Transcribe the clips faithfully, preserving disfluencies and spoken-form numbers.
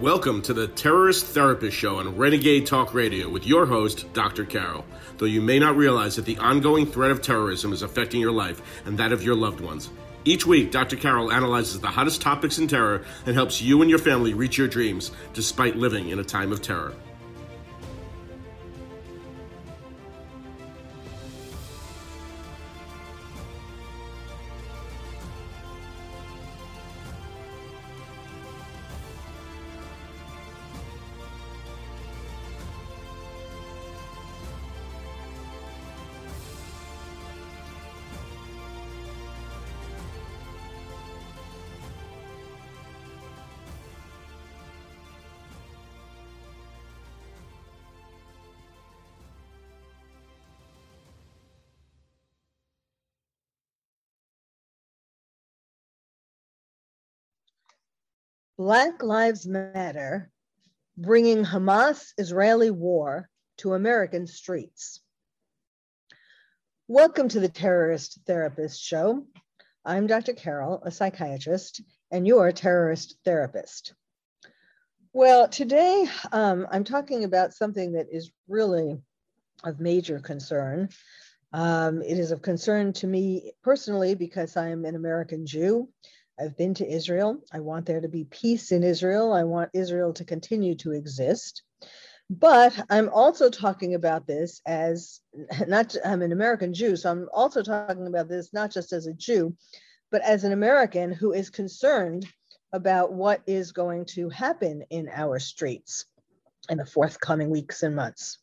Welcome to the Terrorist Therapist Show on Renegade Talk Radio with your host, Doctor Carol. Though you may not realize that the ongoing threat of terrorism is affecting your life and that of your loved ones. Each week, Doctor Carol analyzes the hottest topics in terror and helps you and your family reach your dreams despite living in a time of terror. Black Lives Matter, bringing Hamas-Israeli war to American streets. Welcome to the Terrorist Therapist Show. I'm Doctor Carol, a psychiatrist, and your terrorist therapist. Well, today um, I'm talking about something that is really of major concern. Um, it is of concern to me personally because I'm an American Jew. I've been to Israel. I want there to be peace in Israel. I want Israel to continue to exist. But I'm also talking about this as, not, I'm an American Jew, so I'm also talking about this not just as a Jew, but as an American who is concerned about what is going to happen in our streets in the forthcoming weeks and months.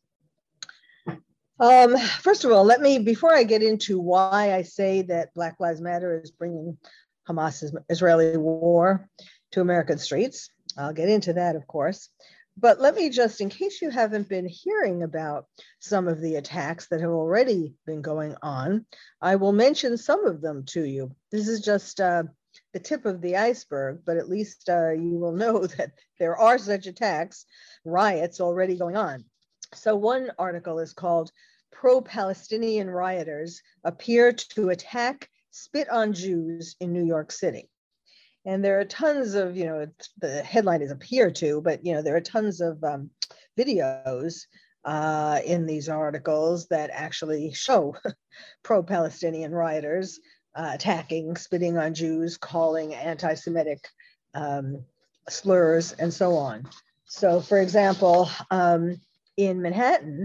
Um, first of all, let me, before I get into why I say that Black Lives Matter is bringing Hamas-Israeli war to American streets. I'll get into that, of course. But let me just, in case you haven't been hearing about some of the attacks that have already been going on, I will mention some of them to you. This is just uh, the tip of the iceberg, but at least uh, you will know that there are such attacks, riots already going on. So one article is called "Pro-Palestinian Rioters Appear to Attack Spit on Jews in New York City." And there are tons of, you know, the headline is appear to, but, you know, there are tons of um, videos uh, in these articles that actually show pro-Palestinian rioters uh, attacking, spitting on Jews, calling anti-Semitic um, slurs, and so on. So, for example, um, in Manhattan,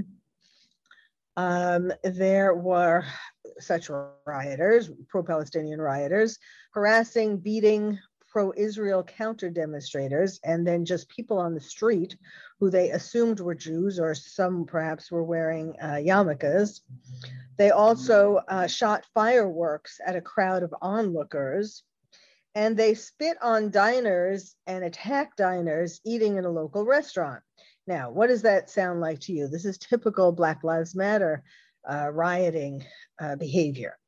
um, there were such rioters, pro-Palestinian rioters, harassing, beating pro-Israel counter-demonstrators, and then just people on the street who they assumed were Jews, or some perhaps were wearing uh, yarmulkes. They also uh, shot fireworks at a crowd of onlookers, and they spit on diners and attacked diners eating in a local restaurant. Now, what does that sound like to you? This is typical Black Lives Matter uh, rioting uh, behavior.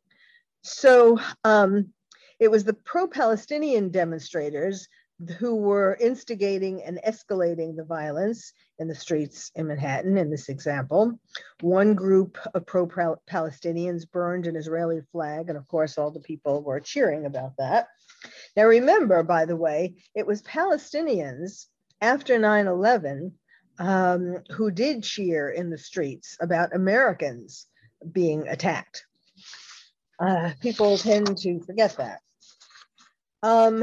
So um, it was the pro-Palestinian demonstrators who were instigating and escalating the violence in the streets in Manhattan in this example. One group of pro-Palestinians burned an Israeli flag, and of course all the people were cheering about that. Now remember, by the way, it was Palestinians after nine eleven, um, who did cheer in the streets about Americans being attacked. Uh, people tend to forget that. Um,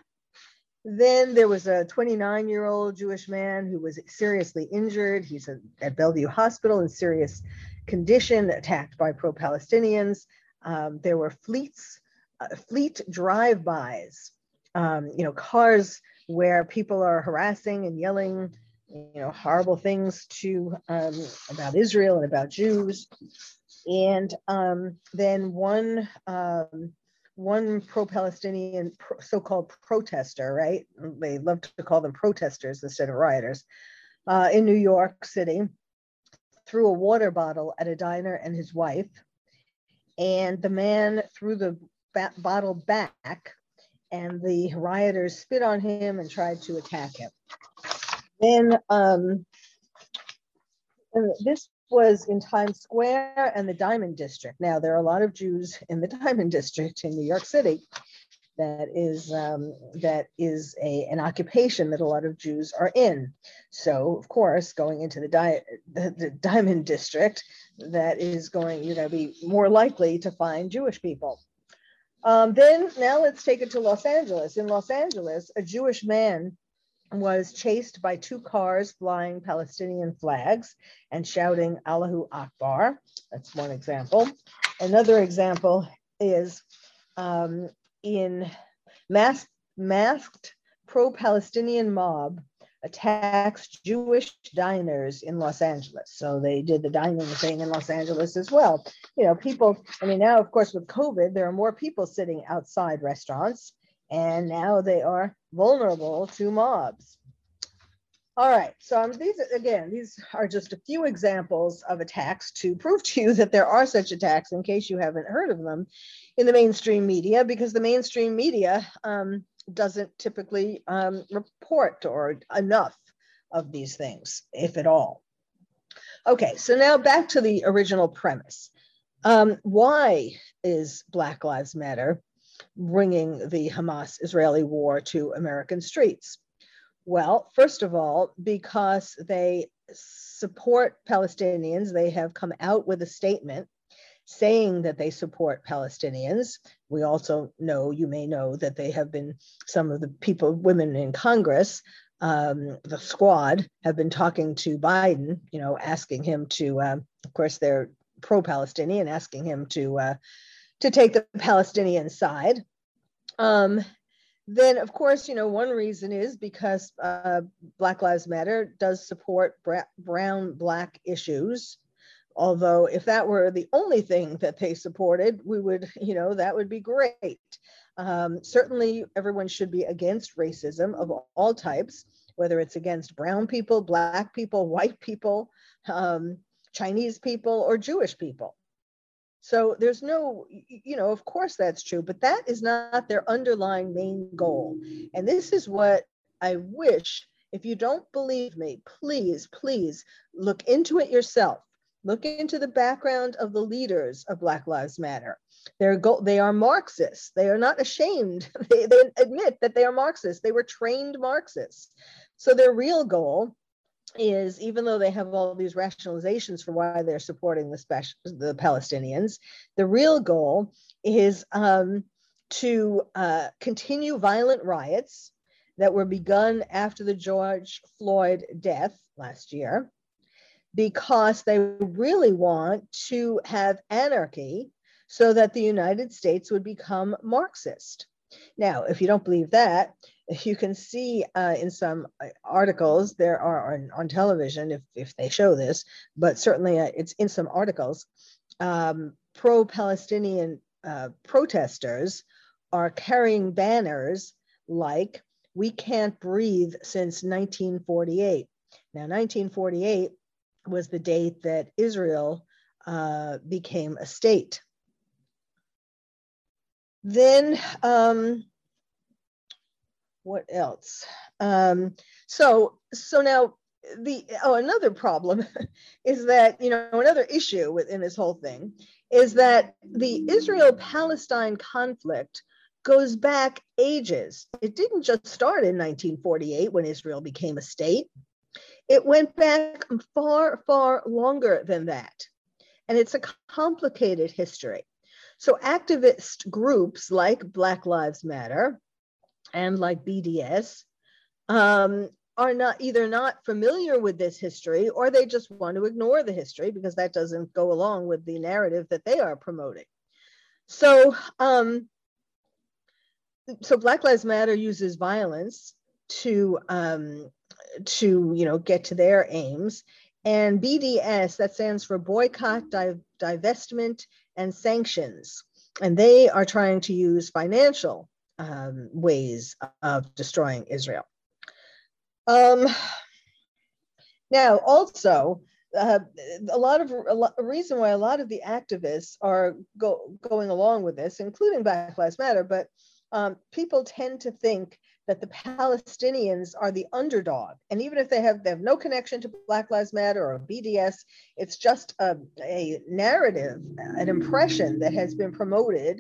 then there was a twenty-nine-year-old Jewish man who was seriously injured. He's a, at Bellevue Hospital in serious condition, attacked by pro-Palestinians. Um, there were fleets, uh, fleet drive-bys, um, you know, cars where people are harassing and yelling, you know, horrible things to um, about Israel and about Jews. And um, then one um, one pro-Palestinian pro, so-called protester, right? They love to call them protesters instead of rioters, uh, in New York City, threw a water bottle at a diner and his wife, and the man threw the ba- bottle back, and the rioters spit on him and tried to attack him. Then um, this was in Times Square and the Diamond District. Now, there are a lot of Jews in the Diamond District in New York City. that is um, that is a an occupation that a lot of Jews are in. So of course, going into the, di- the, the Diamond District, that is going you're going to be more likely to find Jewish people. Um, then now let's take it to Los Angeles. In Los Angeles, a Jewish man was chased by two cars flying Palestinian flags and shouting Allahu Akbar. That's one example. Another example is um, in mass, masked pro-Palestinian mob attacks Jewish diners in Los Angeles. So they did the dining thing in Los Angeles as well. You know, people, I mean, now, of course, with COVID, there are more people sitting outside restaurants, and now they are vulnerable to mobs. All right, so um, these, again, these are just a few examples of attacks to prove to you that there are such attacks in case you haven't heard of them in the mainstream media, because the mainstream media um, doesn't typically um, report or enough of these things, if at all. Okay, so now back to the original premise. Um, why is Black Lives Matter bringing the Hamas-Israeli war to American streets? Well, first of all, because they support Palestinians. They have come out with a statement saying that they support Palestinians. We also know, you may know, that they have been, some of the people, women in Congress, um, the squad, have been talking to Biden, you know, asking him to, uh, of course, they're pro-Palestinian, asking him to, uh, to take the Palestinian side. Um, Then, of course, you know, one reason is because uh, Black Lives Matter does support bra- brown, black issues. Although if that were the only thing that they supported, we would, you know, that would be great. Um, certainly, everyone should be against racism of all types, whether it's against brown people, black people, white people, um, Chinese people, or Jewish people. So there's no, you know, of course that's true, but that is not their underlying main goal. And this is what I wish, if you don't believe me, please, please look into it yourself. Look into the background of the leaders of Black Lives Matter. They're go- they are Marxists. They are not ashamed. They, they admit that they are Marxists. They were trained Marxists. So their real goal is, even though they have all these rationalizations for why they're supporting the, special, the Palestinians, the real goal is um, to uh, continue violent riots that were begun after the George Floyd death last year, because they really want to have anarchy so that the United States would become Marxist. Now, if you don't believe that, you can see uh, in some articles, there are on, on television, if, if they show this, but certainly uh, it's in some articles, um, pro-Palestinian uh, protesters are carrying banners like, "We can't breathe since nineteen forty-eight. Now, nineteen forty-eight was the date that Israel uh, became a state. Then, um, what else? Um, so, so now the, oh, another problem is that, you know, another issue within this whole thing is that the Israel-Palestine conflict goes back ages. It didn't just start in nineteen forty-eight when Israel became a state. It went back far, far longer than that. And it's a complicated history. So activist groups like Black Lives Matter and like B D S um, are not either not familiar with this history, or they just want to ignore the history because that doesn't go along with the narrative that they are promoting. So, um, so Black Lives Matter uses violence to, um, to you know, get to their aims. And B D S, that stands for boycott, div- divestment, and sanctions. And they are trying to use financial um, ways of destroying Israel. Um, now, also, uh, a lot of a, lot, a reason why a lot of the activists are go, going along with this, including Black Lives Matter, but um, people tend to think that the Palestinians are the underdog. And even if they have, they have no connection to Black Lives Matter or B D S, it's just a, a narrative, an impression that has been promoted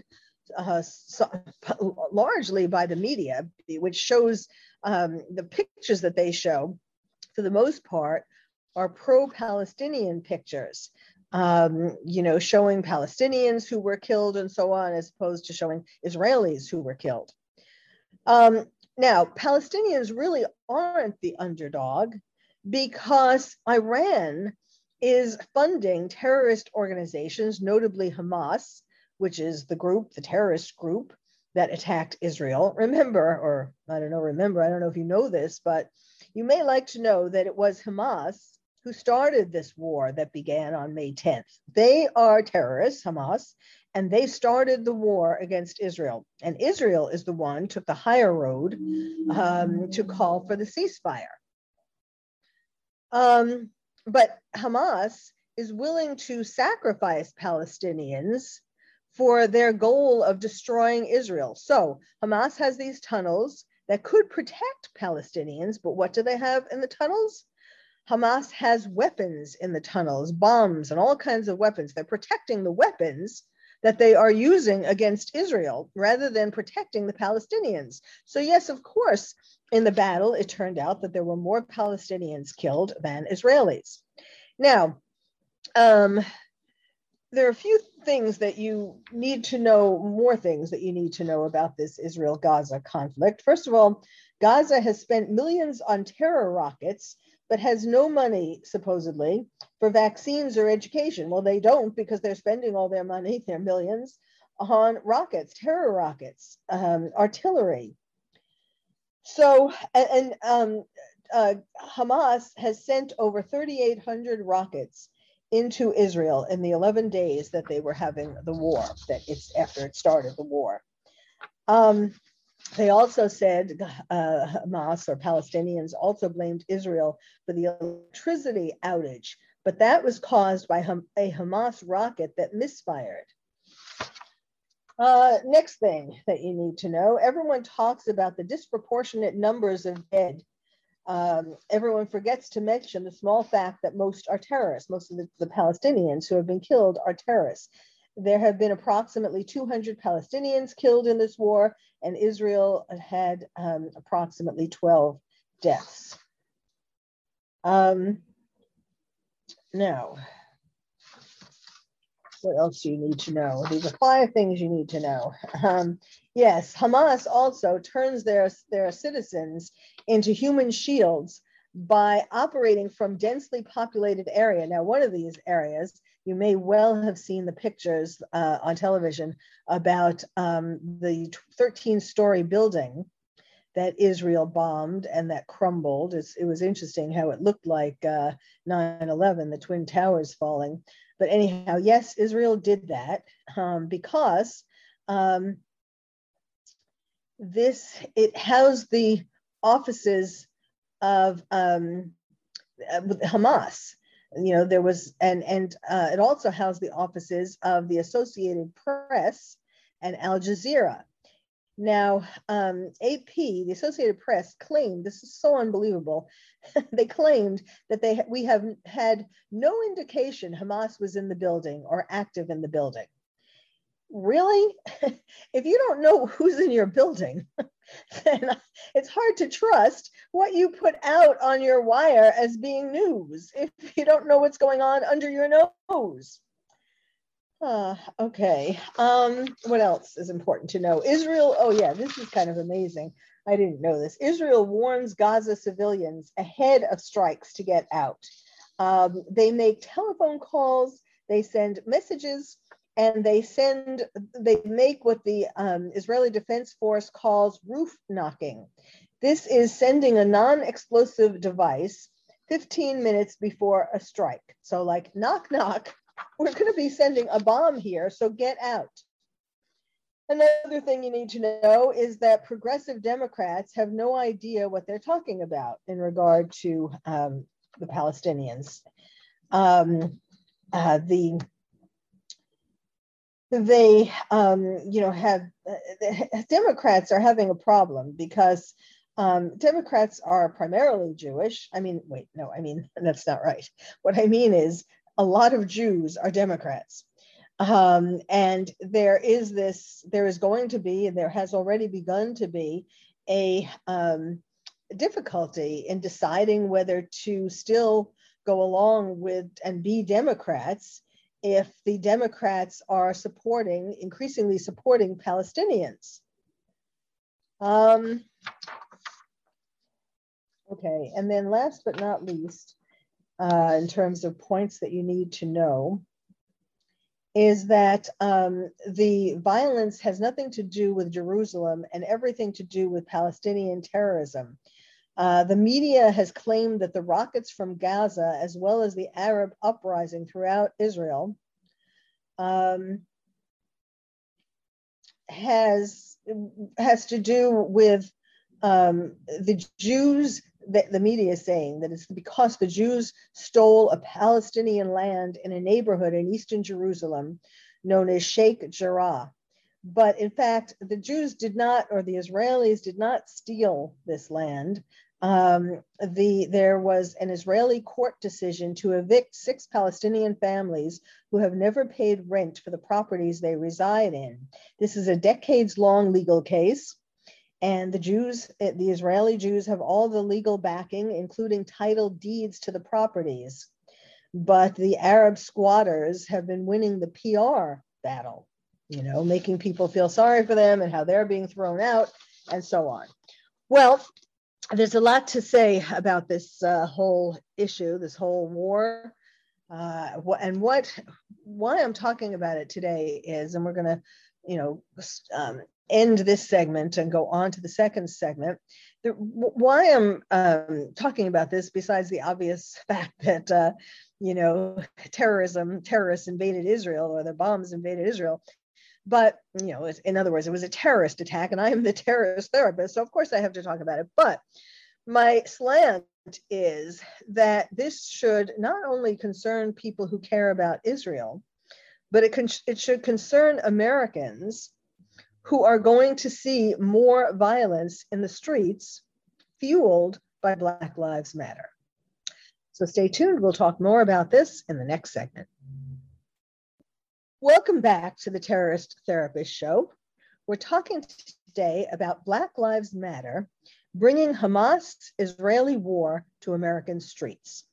uh, so, largely by the media, which shows um, the pictures that they show, for the most part, are pro-Palestinian pictures, um, you know, showing Palestinians who were killed and so on, as opposed to showing Israelis who were killed. Um, now, Palestinians really aren't the underdog because Iran is funding terrorist organizations, notably Hamas, which is the group, the terrorist group that attacked Israel. Remember, or I don't know, remember, I don't know if you know this, but you may like to know that it was Hamas who started this war that began on May tenth. They are terrorists, Hamas, and they started the war against Israel. And Israel is the one who took the higher road um, to call for the ceasefire. Um, but Hamas is willing to sacrifice Palestinians for their goal of destroying Israel. So Hamas has these tunnels that could protect Palestinians, but what do they have in the tunnels? Hamas has weapons in the tunnels, bombs and all kinds of weapons. They're protecting the weapons that they are using against Israel rather than protecting the Palestinians. So yes, of course, in the battle, it turned out that there were more Palestinians killed than Israelis. Now, um, there are a few things that you need to know, more things that you need to know about this Israel-Gaza conflict. First of all, Gaza has spent millions on terror rockets, but has no money, supposedly, for vaccines or education. Well, they don't, because they're spending all their money, their millions, on rockets, terror rockets, um, artillery. So, and, and um, uh, Hamas has sent over thirty-eight hundred rockets into Israel in the eleven days that they were having the war, that it's after it started the war. Um, they also said, uh, Hamas or Palestinians also blamed Israel for the electricity outage, but that was caused by Ham- a Hamas rocket that misfired. Uh, next thing that you need to know, everyone talks about the disproportionate numbers of dead. Um, everyone forgets to mention the small fact that most are terrorists. Most of the, the Palestinians who have been killed are terrorists. There have been approximately two hundred Palestinians killed in this war, and Israel had um, approximately twelve deaths. Um, now, what else do you need to know? These are five things you need to know. Um, yes, Hamas also turns their, their citizens into human shields by operating from densely populated area. Now, one of these areas, you may well have seen the pictures uh, on television about um, the thirteen-story building that Israel bombed and that crumbled. It's, it was interesting how it looked like uh, nine eleven, the Twin Towers falling. But anyhow, yes, Israel did that um, because um, this, it housed the offices of um, Hamas. You know, there was, and, and uh, it also housed the offices of the Associated Press and Al Jazeera. Now, um, A P, the Associated Press, claimed, this is so unbelievable, they claimed that they we have had no indication Hamas was in the building or active in the building. Really? If you don't know who's in your building, then it's hard to trust what you put out on your wire as being news if you don't know what's going on under your nose. Uh, okay, um, what else is important to know? Israel, oh yeah, this is kind of amazing. I didn't know this. Israel warns Gaza civilians ahead of strikes to get out. Um, they make telephone calls, they send messages, and they send, they make what the um, Israeli Defense Force calls roof knocking. This is sending a non-explosive device fifteen minutes before a strike. So like knock, knock, we're going to be sending a bomb here, so get out. Another thing you need to know is that progressive Democrats have no idea what they're talking about in regard to um, the Palestinians. Um, uh, the they, um, you know, have uh, Democrats are having a problem because um, Democrats are primarily Jewish. I mean, wait, no, I mean, that's not right. What I mean is a lot of Jews are Democrats. Um, and there is this, there is going to be, and there has already begun to be, a um, difficulty in deciding whether to still go along with and be Democrats if the Democrats are supporting, increasingly supporting Palestinians. Um, okay, and then last but not least, uh, in terms of points that you need to know, is that um, the violence has nothing to do with Jerusalem and everything to do with Palestinian terrorism. Uh, the media has claimed that the rockets from Gaza, as well as the Arab uprising throughout Israel, um, has, has to do with um, the Jews. That the media is saying that it's because the Jews stole a Palestinian land in a neighborhood in eastern Jerusalem known as Sheikh Jarrah. But in fact, the Jews did not, or the Israelis did not steal this land. Um, the, there was an Israeli court decision to evict six Palestinian families who have never paid rent for the properties they reside in. This is a decades-long legal case. And the Jews, the Israeli Jews have all the legal backing, including title deeds to the properties. But the Arab squatters have been winning the P R battle, you know, making people feel sorry for them and how they're being thrown out and so on. Well, there's a lot to say about this uh, whole issue, this whole war. Uh, and what, why I'm talking about it today is, and we're going to, you know, um, end this segment and go on to the second segment. The, why I'm um, talking about this, besides the obvious fact that, uh, you know, terrorism, terrorists invaded Israel, or the bombs invaded Israel, but, you know, in other words, it was a terrorist attack, and I am the terrorist therapist, so of course I have to talk about it. But my slant is that this should not only concern people who care about Israel, but it, can, it should concern Americans who are going to see more violence in the streets fueled by Black Lives Matter. So stay tuned, we'll talk more about this in the next segment. Welcome back to the Terrorist Therapist Show. We're talking today about Black Lives Matter, bringing Hamas-Israeli war to American streets.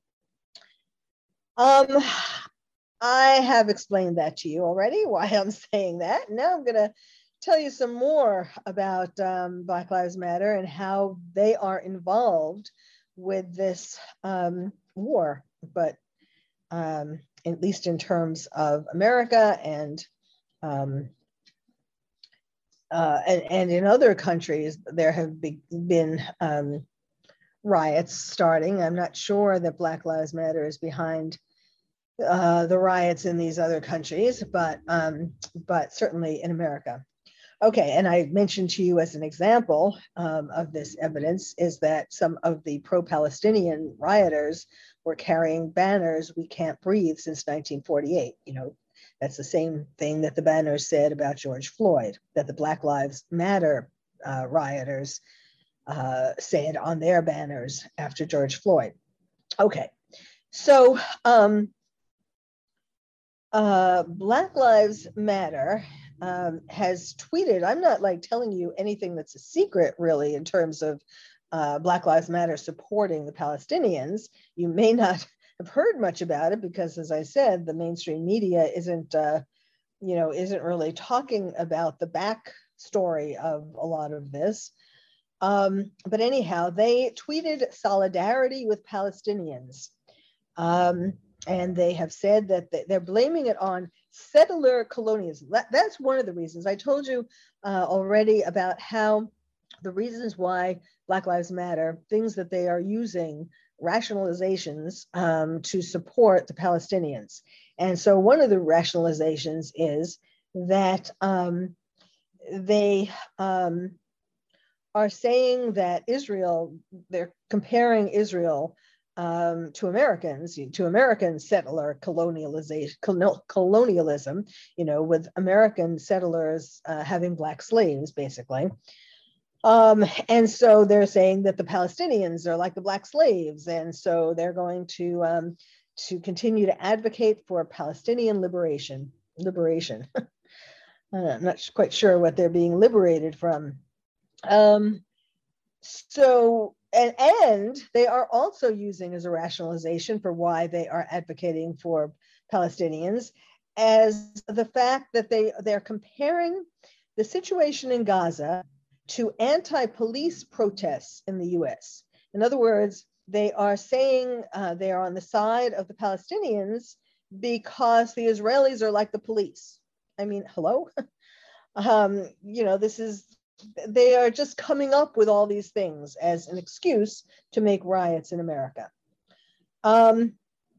Um, I have explained that to you already, why I'm saying that. Now I'm gonna tell you some more about um, Black Lives Matter and how they are involved with this um, war, but um, at least in terms of America and, um, uh, and, and in other countries, there have be, been um, riots starting. I'm not sure that Black Lives Matter is behind uh, the riots in these other countries, but, um, but certainly in America. Okay, and I mentioned to you as an example um, of this evidence is that some of the pro-Palestinian rioters were carrying banners, "We can't breathe," since nineteen forty-eight. You know, that's the same thing that the banners said about George Floyd, that the Black Lives Matter uh, rioters uh, said on their banners after George Floyd. Okay, so um, uh, Black Lives Matter Um, has tweeted, I'm not like telling you anything that's a secret really in terms of uh, Black Lives Matter supporting the Palestinians. You may not have heard much about it because, as I said, the mainstream media isn't, uh, you know, isn't really talking about the backstory of a lot of this. Um, but anyhow, they tweeted solidarity with Palestinians. Um, and they have said that they're blaming it on settler colonialism. That, that's one of the reasons. I told you uh, already about how the reasons why Black Lives Matter, things that they are using, rationalizations um, to support the Palestinians. And so one of the rationalizations is that um, they um, are saying that Israel, they're comparing Israel Um, to Americans, to American settler colonialization, colonialism, you know, with American settlers uh, having Black slaves, basically. Um, and so they're saying that the Palestinians are like the Black slaves, and so they're going to um, to continue to advocate for Palestinian liberation. liberation. I'm not quite sure what they're being liberated from. Um, so, and, and they are also using as a rationalization for why they are advocating for Palestinians as the fact that they, they're comparing the situation in Gaza to anti-police protests in the U S. In other words, they are saying uh, they are on the side of the Palestinians because the Israelis are like the police. I mean, hello? um, you know, this is, they are just coming up with all these things as an excuse to make riots in America. Um,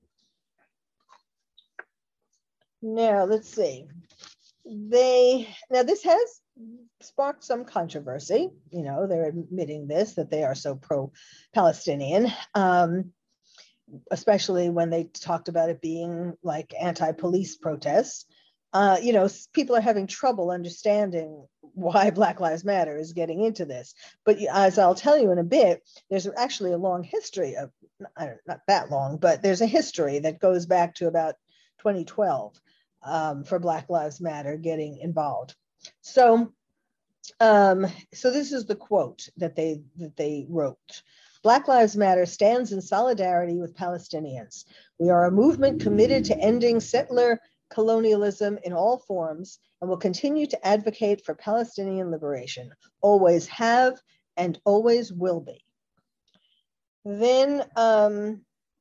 now, let's see. They, now this has sparked some controversy. You know, they're admitting this, that they are so pro-Palestinian, um, especially when they talked about it being like anti-police protests. Uh, you know, people are having trouble understanding why Black Lives Matter is getting into this. But as I'll tell you in a bit, there's actually a long history of, I don't, not that long, but there's a history that goes back to about twenty twelve um, for Black Lives Matter getting involved. So, um, so this is the quote that they that they wrote. Black Lives Matter stands in solidarity with Palestinians. We are a movement committed to ending settler colonialism in all forms and will continue to advocate for Palestinian liberation, always have and always will be. Then um,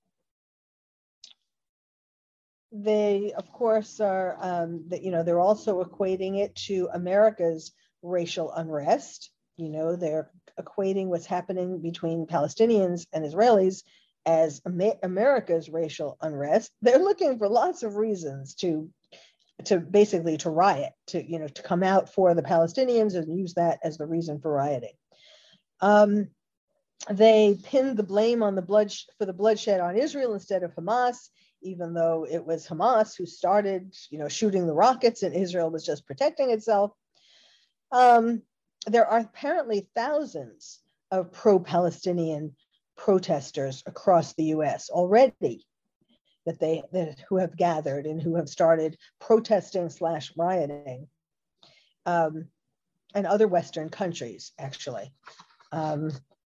they, of course, are, um, that, you know, they're also equating it to America's racial unrest. You know, they're equating what's happening between Palestinians and Israelis as Amer- America's racial unrest. They're looking for lots of reasons to, to basically to riot, to, you know, to come out for the Palestinians and use that as the reason for rioting. Um, they pinned the blame on the blood for the bloodshed on Israel instead of Hamas, even though it was Hamas who started, you know, shooting the rockets and Israel was just protecting itself. Um, there are apparently thousands of pro-Palestinian protesters across the U S already that they that who have gathered and who have started protesting slash rioting, um, and other Western countries actually. Um,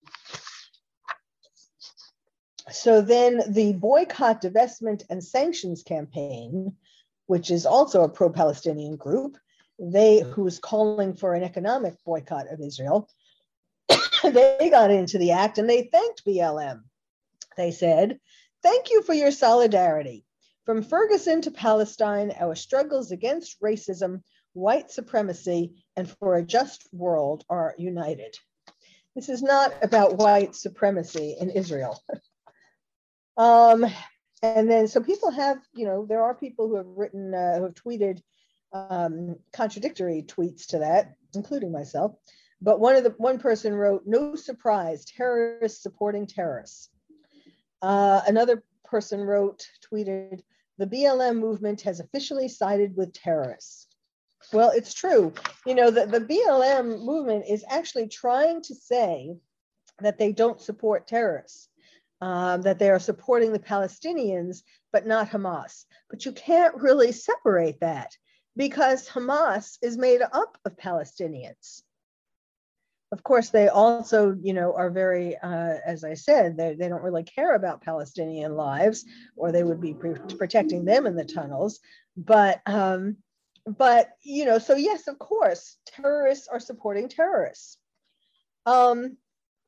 so then the Boycott, Divestment and Sanctions Campaign, which is also a pro-Palestinian group, they who's calling for an economic boycott of Israel, they got into the act and they thanked B L M. They said, "Thank you for your solidarity. From Ferguson to Palestine, our struggles against racism, white supremacy, and for a just world are united." This is not about white supremacy in Israel. um, and then, so people have, you know, there are people who have written, uh, who have tweeted um, contradictory tweets to that, including myself. But one of the one person wrote, "No surprise, terrorists supporting terrorists." Uh, another person wrote, tweeted, "The B L M movement has officially sided with terrorists." Well, it's true. You know, the, the B L M movement is actually trying to say that they don't support terrorists, um, that they are supporting the Palestinians, but not Hamas. But you can't really separate that because Hamas is made up of Palestinians. Of course, they also, you know, are very, uh, as I said, they, they don't really care about Palestinian lives, or they would be pre- protecting them in the tunnels. But, um, but you know, so yes, of course, terrorists are supporting terrorists. Um,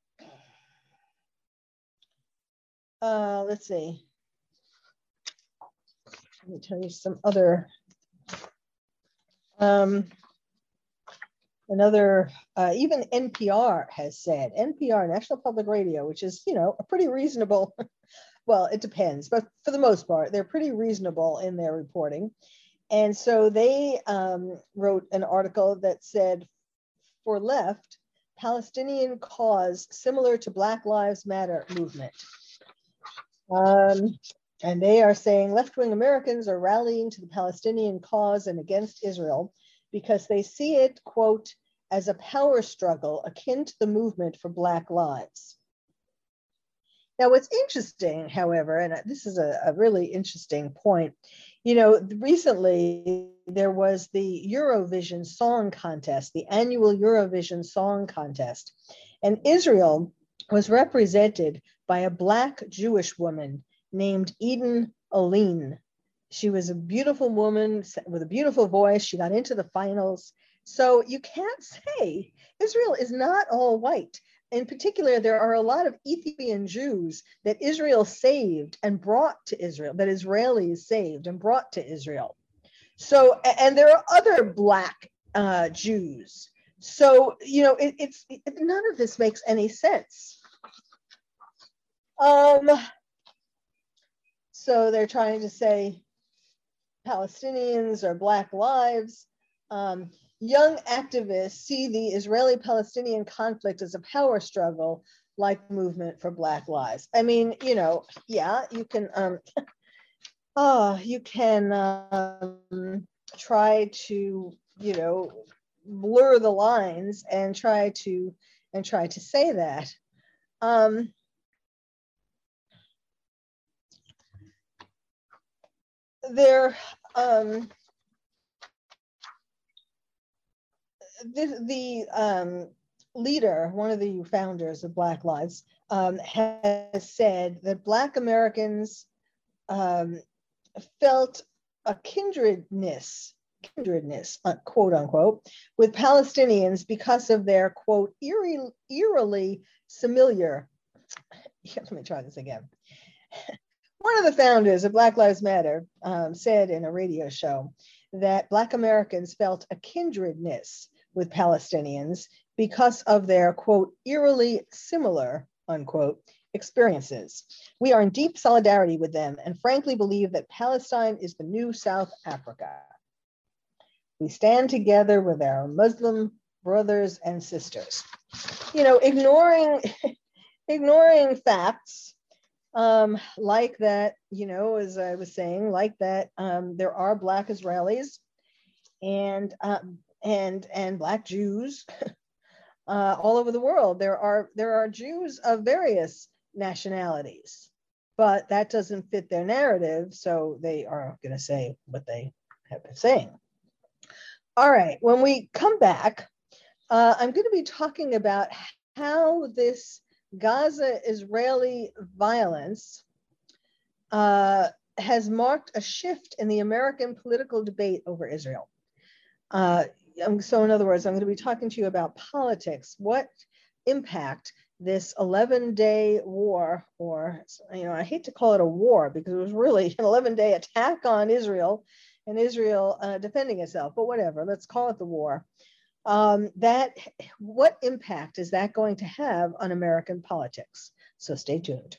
uh, let's see. Let me tell you some other. Um, Another, uh, even N P R has said, N P R, National Public Radio, which is, you know, a pretty reasonable, well, it depends, but for the most part, they're pretty reasonable in their reporting. And so they um, wrote an article that said, for left, Palestinian cause similar to Black Lives Matter movement. Um, and they are saying left-wing Americans are rallying to the Palestinian cause and against Israel because they see it, quote, as a power struggle akin to the movement for Black lives. Now, what's interesting, however, and this is a, a really interesting point, you know, recently there was the Eurovision Song Contest, the annual Eurovision Song Contest. And Israel was represented by a Black Jewish woman named Eden Aline. She was a beautiful woman with a beautiful voice. She got into the finals. So you can't say Israel is not all white. In particular, there are a lot of Ethiopian Jews that Israel saved and brought to Israel, that Israelis saved and brought to Israel. So, and there are other Black uh, Jews. So, you know, it, it's it, none of this makes any sense. Um, so they're trying to say Palestinians or Black lives. Um, young activists see the Israeli-Palestinian conflict as a power struggle, like movement for Black lives. I mean, you know, yeah, you can, um, oh, you can um, try to, you know, blur the lines and try to and try to say that. Um, there, um, the, the um, leader, one of the founders of Black Lives, um, has said that Black Americans um, felt a kindredness, kindredness, uh, quote unquote, with Palestinians because of their, quote, eerie, eerily familiar, let me try this again. One of the founders of Black Lives Matter um, said in a radio show that Black Americans felt a kindredness with Palestinians because of their, quote, eerily similar, unquote, experiences. We are in deep solidarity with them and frankly believe that Palestine is the new South Africa. We stand together with our Muslim brothers and sisters. You know, ignoring, ignoring facts um, like that, you know, as I was saying, like that um, there are Black Israelis and, um, and, and Black Jews uh, all over the world. There are, there are Jews of various nationalities, but that doesn't fit their narrative. So they are going to say what they have been saying. All right, when we come back, uh, I'm going to be talking about how this Gaza-Israeli violence uh, has marked a shift in the American political debate over Israel. Uh, so in other words, I'm going to be talking to you about politics, what impact this eleven day war, or, you know, I hate to call it a war because it was really an eleven day attack on Israel and Israel uh, defending itself, but whatever, let's call it the war. Um, that, what impact is that going to have on American politics? So stay tuned.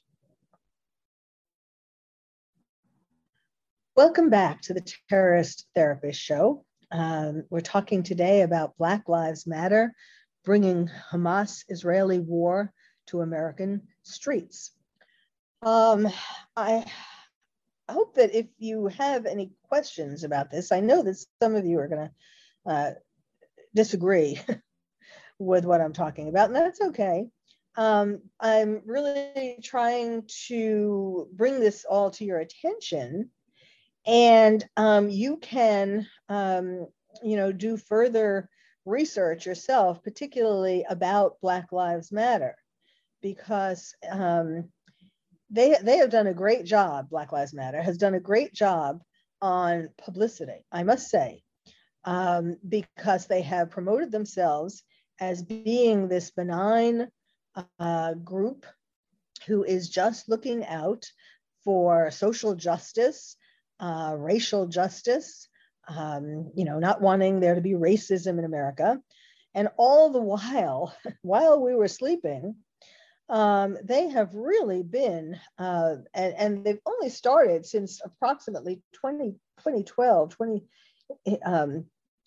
Welcome back to the Terrorist Therapist Show. Um, we're talking today about Black Lives Matter, bringing Hamas-Israeli war to American streets. Um, I hope that if you have any questions about this, I know that some of you are going to uh, disagree with what I'm talking about, and that's okay. Um, I'm really trying to bring this all to your attention, and um, you can, um, you know, do further research yourself, particularly about Black Lives Matter, because um, they, they have done a great job, Black Lives Matter has done a great job on publicity, I must say, um, because they have promoted themselves as being this benign uh, group who is just looking out for social justice, uh, racial justice, um, you know, not wanting there to be racism in America. And all the while, while we were sleeping, um, they have really been, uh, and, and they've only started since approximately twenty twelve, twenty, um,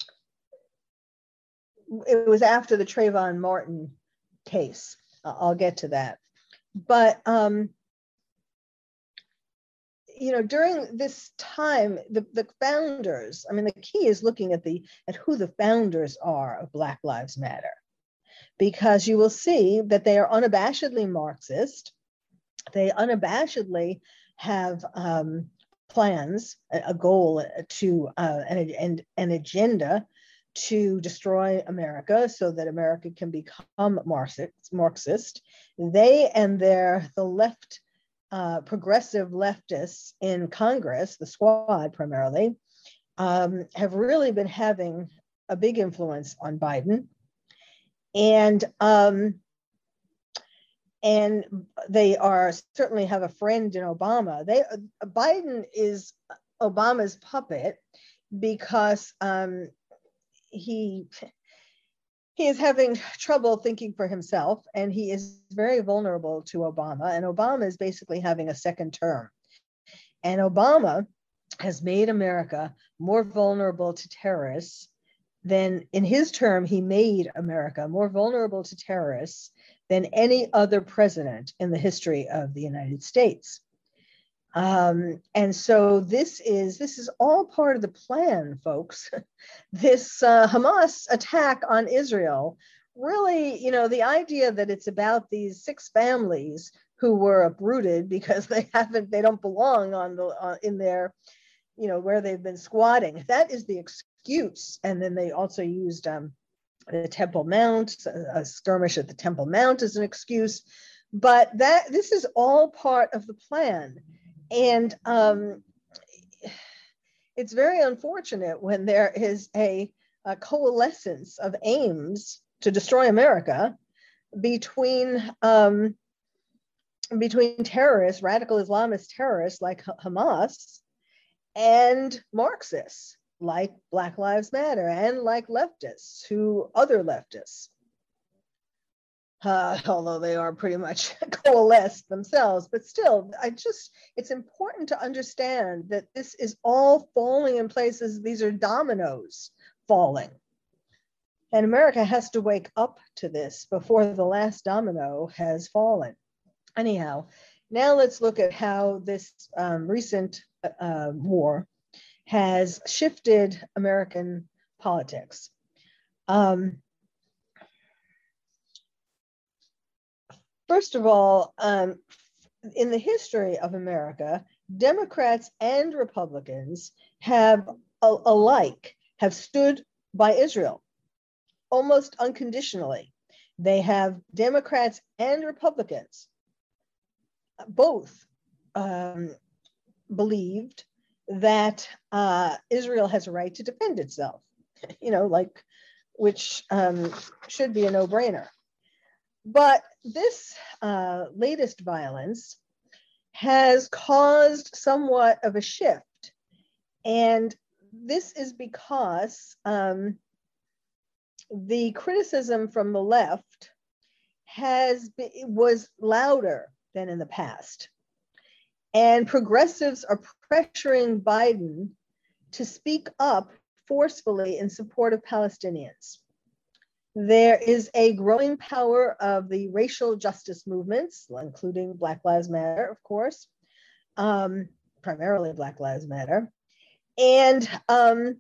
it was after the Trayvon Martin case. Uh, I'll get to that. But, um, you know, during this time, the, the founders, I mean, the key is looking at the at who the founders are of Black Lives Matter, because you will see that they are unabashedly Marxist. They unabashedly have um, plans, a goal to uh, an, an, an agenda to destroy America so that America can become Marxist. Marxist. They and their the left, uh, progressive leftists in Congress, the Squad primarily, um, have really been having a big influence on Biden, and um, and they are certainly have a friend in Obama. They Biden is Obama's puppet because um, he he is having trouble thinking for himself, and he is very vulnerable to Obama. And Obama is basically having a second term, and Obama has made America more vulnerable to terrorists than in his term. He made America more vulnerable to terrorists than any other president in the history of the United States. Um, and so this is this is all part of the plan, folks. This uh, Hamas attack on Israel, really, you know, the idea that it's about these six families who were uprooted because they haven't, they don't belong on the uh, in their, you know, where they've been squatting. That is the excuse. And then they also used um, the Temple Mount, a skirmish at the Temple Mount as an excuse. But that this is all part of the plan. And um, it's very unfortunate when there is a, a coalescence of aims to destroy America between um, between terrorists, radical Islamist terrorists like Hamas, and Marxists like Black Lives Matter, and like leftists, who other leftists, uh, although they are pretty much coalesced themselves. But still, I just, it's important to understand that this is all falling in places. These are dominoes falling. And America has to wake up to this before the last domino has fallen. Anyhow, now let's look at how this um, recent uh, war has shifted American politics. Um, first of all, um, in the history of America, Democrats and Republicans have a- alike have stood by Israel almost unconditionally. They have Democrats and Republicans both um, believed that uh, Israel has a right to defend itself, you know, like, which um, should be a no-brainer. But this uh, latest violence has caused somewhat of a shift. And this is because um, the criticism from the left has been, was louder than in the past. And progressives are pressuring Biden to speak up forcefully in support of Palestinians. There is a growing power of the racial justice movements, including Black Lives Matter, of course, um, primarily Black Lives Matter. And um,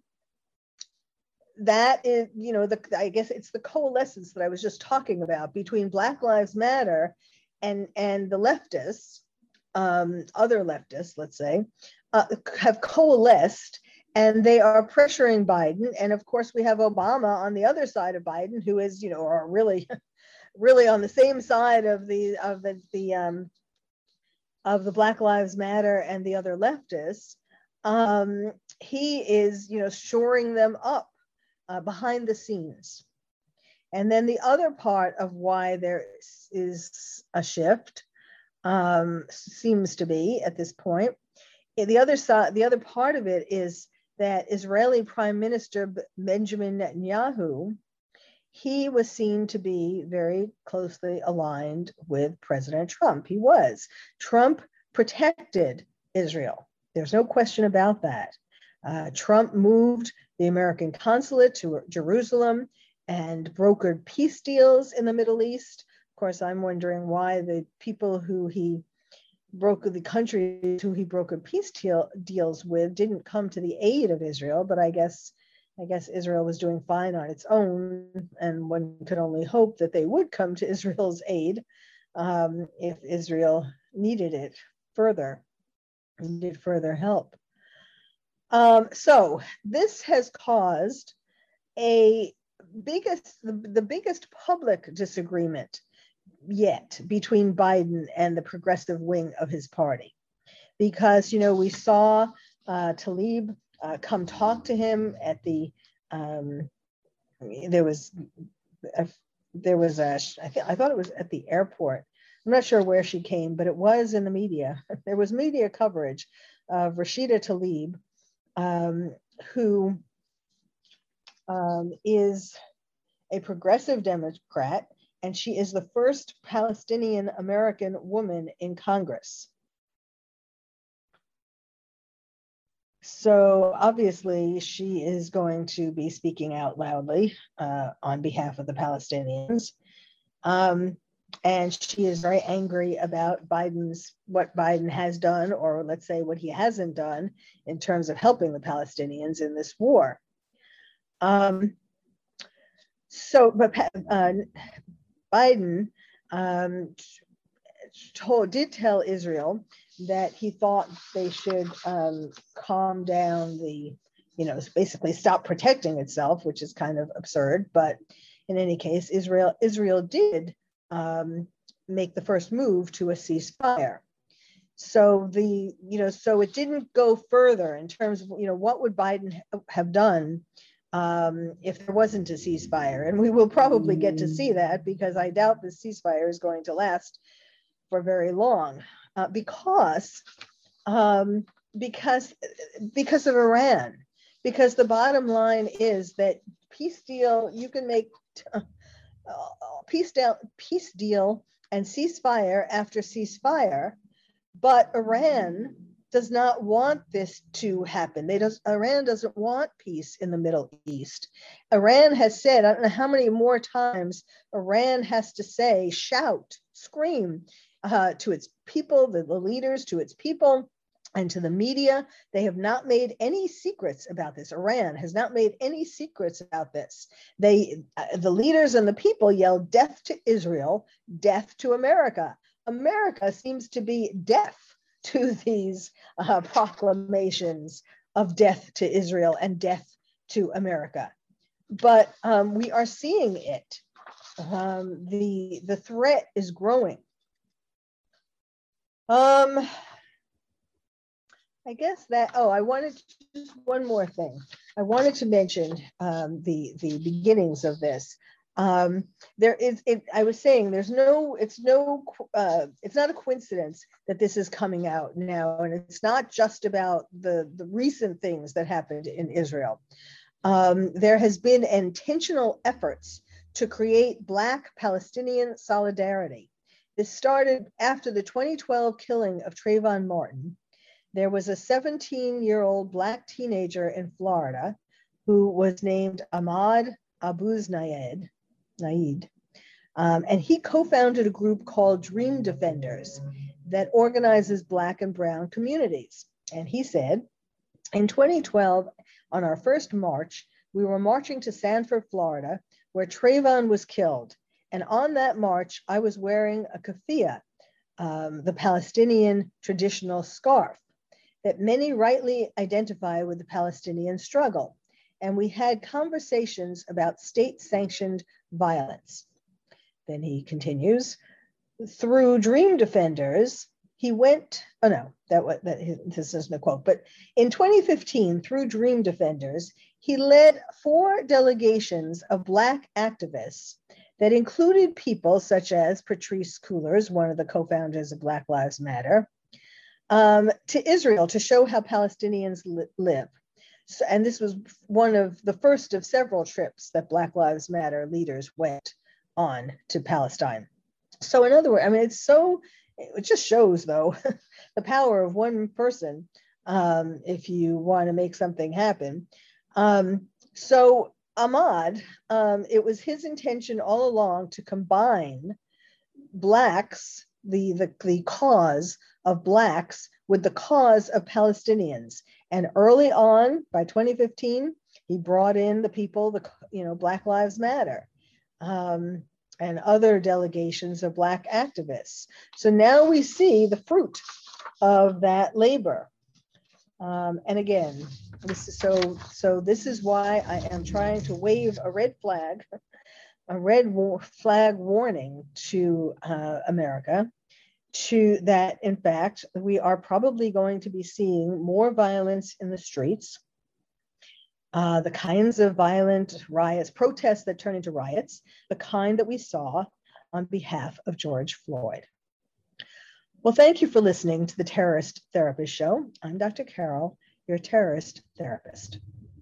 that is, you know, the, I guess it's the coalescence that I was just talking about between Black Lives Matter and, and the leftists, um, other leftists, let's say, uh, have coalesced, and they are pressuring Biden. And of course, we have Obama on the other side of Biden, who is, you know, are really, really on the same side of the of the, the um, of the Black Lives Matter and the other leftists. Um, he is, you know, shoring them up uh, behind the scenes. And then the other part of why there is a shift um, seems to be at this point, the other side, the other part of it is that Israeli Prime Minister Benjamin Netanyahu, he was seen to be very closely aligned with President Trump. He was. Trump protected Israel. There's no question about that. Uh, Trump moved the American consulate to Jerusalem and brokered peace deals in the Middle East. Of course, I'm wondering why the people who he broke the countries who he brokered peace deal, deals with didn't come to the aid of Israel, but I guess I guess Israel was doing fine on its own, and one could only hope that they would come to Israel's aid um, if Israel needed it further, needed further help. Um, so this has caused a biggest, the, the biggest public disagreement yet between Biden and the progressive wing of his party. Because, you know, we saw uh, Tlaib uh, come talk to him at the, um, there was, a, there was a, I, th- I thought it was at the airport. I'm not sure where she came, but it was in the media. There was media coverage of Rashida Tlaib, um, who um, is a progressive Democrat, and she is the first Palestinian American woman in Congress. So obviously she is going to be speaking out loudly uh, on behalf of the Palestinians. Um, and she is very angry about Biden's, what Biden has done, or let's say what he hasn't done in terms of helping the Palestinians in this war. Um, so, but uh, Biden um, told, did tell Israel that he thought they should um, calm down the, you know, basically stop protecting itself, which is kind of absurd. But in any case, Israel Israel did um, make the first move to a ceasefire. So the, you know, so it didn't go further in terms of, you know, what would Biden have done um, if there wasn't a ceasefire? And we will probably get to see that, because I doubt this ceasefire is going to last for very long, uh, because um, because because of Iran. Because the bottom line is that peace deal, you can make uh, peace deal, peace deal and ceasefire after ceasefire, but Iran does not want this to happen. They does, Iran doesn't want peace in the Middle East. Iran has said, I don't know how many more times Iran has to say, shout, scream uh, to its people, the, the leaders, to its people, and to the media. They have not made any secrets about this. Iran has not made any secrets about this. They, uh, the leaders and the people yell, death to Israel, death to America. America seems to be deaf to these uh, proclamations of death to Israel and death to America. But um, we are seeing it. Um, the, the threat is growing. Um, I guess that, oh, I wanted to, just one more thing. I wanted to mention um, the, the beginnings of this. Um, there is, it, I was saying, there's no, it's no, uh, it's not a coincidence that this is coming out now. And it's not just about the, the recent things that happened in Israel. Um, there has been intentional efforts to create Black Palestinian solidarity. This started after the twenty twelve killing of Trayvon Martin. There was a seventeen-year-old Black teenager in Florida who was named Ahmad Abuznayed, Naid, um, and he co-founded a group called Dream Defenders that organizes Black and Brown communities. And he said, in twenty twelve, on our first march, we were marching to Sanford, Florida, where Trayvon was killed. And on that march, I was wearing a keffiyeh, um, the Palestinian traditional scarf, that many rightly identify with the Palestinian struggle. And we had conversations about state-sanctioned violence. Then he continues, through Dream Defenders, he went, oh no, that was, that, this isn't a quote, but in twenty fifteen, through Dream Defenders, he led four delegations of Black activists that included people such as Patrisse Cullors, one of the co-founders of Black Lives Matter, Um, to Israel to show how Palestinians li- live. So, and this was one of the first of several trips that Black Lives Matter leaders went on to Palestine. So in other words, I mean, it's so, it just shows though, the power of one person um, if you want to make something happen. Um, so Ahmad, um, it was his intention all along to combine Blacks, the, the, the cause of Blacks with the cause of Palestinians. And early on, by twenty fifteen, he brought in the people, the, you know, Black Lives Matter, um, and other delegations of Black activists. So now we see the fruit of that labor. Um, and again, This is so, so this is why I am trying to wave a red flag, a red war flag warning to uh, America, to that, in fact, we are probably going to be seeing more violence in the streets, uh, the kinds of violent riots, protests that turn into riots, the kind that we saw on behalf of George Floyd. Well, thank you for listening to the Terrorist Therapist Show. I'm Doctor Carol, your terrorist therapist.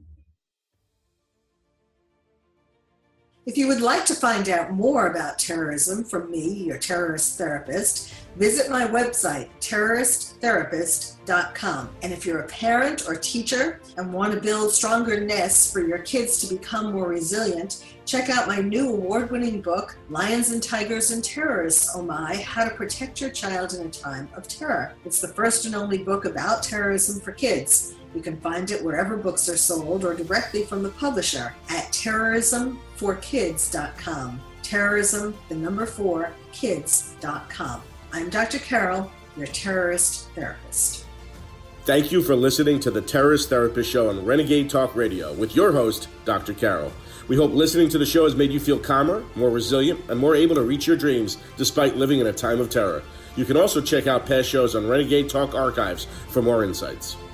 If you would like to find out more about terrorism from me, your terrorist therapist, visit my website, terrorist therapist dot com. And if you're a parent or teacher and want to build stronger nests for your kids to become more resilient, check out my new award-winning book, Lions and Tigers and Terrorists, Oh My, How to Protect Your Child in a Time of Terror. It's the first and only book about terrorism for kids. You can find it wherever books are sold or directly from the publisher at terrorism for kids dot com. Terrorism, the number four, kids dot com. I'm Doctor Carol, your terrorist therapist. Thank you for listening to the Terrorist Therapist Show on Renegade Talk Radio with your host, Doctor Carol. We hope listening to the show has made you feel calmer, more resilient, and more able to reach your dreams despite living in a time of terror. You can also check out past shows on Renegade Talk Archives for more insights.